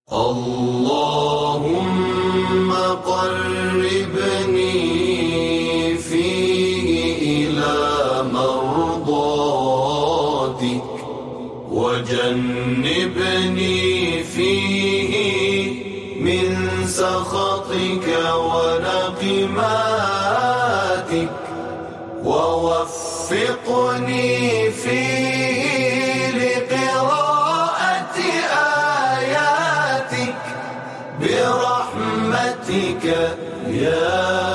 اللهم قربني فيه إلى مرضاتك، وجنبني فيه من سخطك ونقماتك، ووفقني فيه لقراءة آياتك برحمتك يا